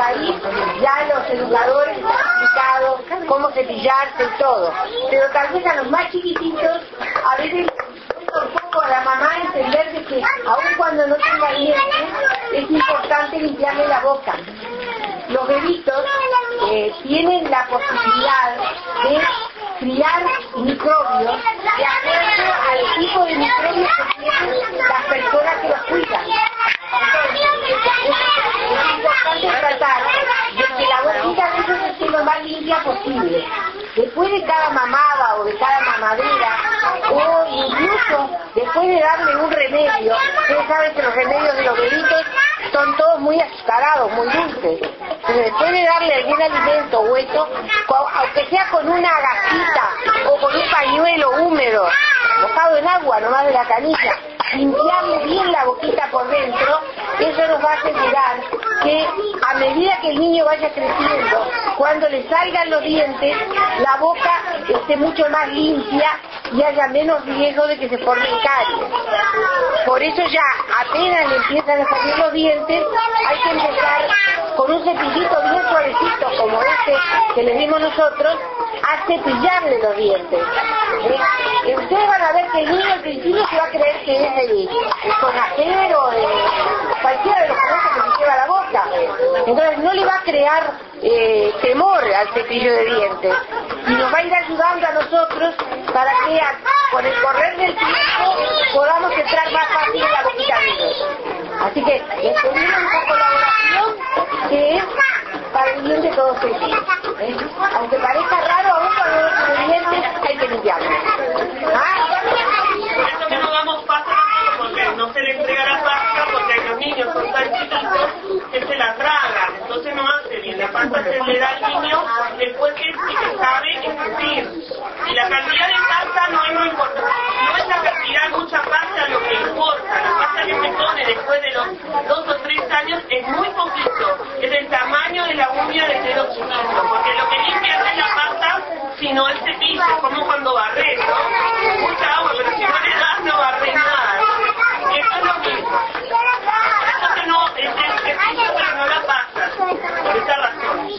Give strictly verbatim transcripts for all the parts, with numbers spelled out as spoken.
país ya los educadores han explicado cómo cepillarse y todo, pero tal vez a los más chiquititos a veces cuesta un poco a la mamá entender de que aun cuando no tenga dientes es importante limpiarle la boca. Los bebitos eh, tienen la posibilidad de criar microbios de acuerdo al tipo de microbios que tienen las personas que los cuidan. Entonces, es, es importante tratar de que la boquita de ellos esté lo más limpia posible. Después de cada mamada o de cada mamadera, o incluso después de darle un remedio, ustedes saben que los remedios de los bebitos son todos muy azucarados, muy dulces. Entonces, después de darle algún alimento o eso, aunque sea con una gasita o con un pañuelo húmedo, mojado en agua nomás de la canilla, limpiarle bien la boquita por dentro, eso nos va a asegurar que a medida que el niño vaya creciendo, cuando le salgan los dientes, la boca esté mucho más limpia y haya menos riesgo de que se formen caries. Por eso ya apenas le empiezan a salir los dientes, hay que empezar con un cepillito bien suavecito como este que les dimos nosotros, a cepillarle los dientes. ¿Eh? Ustedes van a ver que el niño al principio se va a creer que es el, el sonajero, el, cualquiera de los juguetes que se lleva a la boca. Entonces no le va a crear eh, temor al cepillo de dientes y nos va a ir ayudando a nosotros para que a, con el correr del tiempo podamos entrar más fácil en la boquita de ellos. Así que les pedimos esa colaboración que es para el bien de todos ellos. ¿Eh? Aunque parezca raro, aún cuando no tiene dientes hay que limpiarlo. ¿Ah? Por eso que no damos pasta, porque no se le entrega la pasta, porque los niños son tan chiquitos que se la tragan, entonces no hace bien. La pasta se le da al niño después que sabe escupir. Y la cantidad de pasta no es lo importante, no es la cantidad, mucha pasta lo que importa. La pasta que se pone después de los dos o tres años es muy poquito, es el tamaño de la uña del dedo chiquito, porque lo que limpia no es la pasta, sino el cepillo, es como cuando barres, ¿no? Mucha agua, pero si no le das no barres nada. Y eso es lo mismo. Por eso que no, es el cepillo pero no la pasta, por esa razón.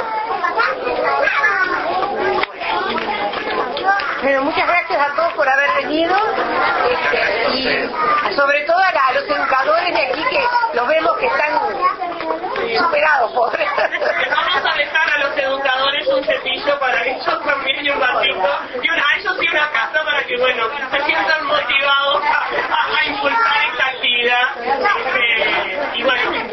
Bueno, muchas gracias a todos por haber venido, este, y sobre todo a, la, a los educadores de aquí que los vemos que están superados, pobres. Vamos a dejar a los educadores un cepillo para que ellos también y un ratito, y una, a ellos y una casa para que, bueno, se sientan motivados a, a, a impulsar esta actividad. Este, y bueno,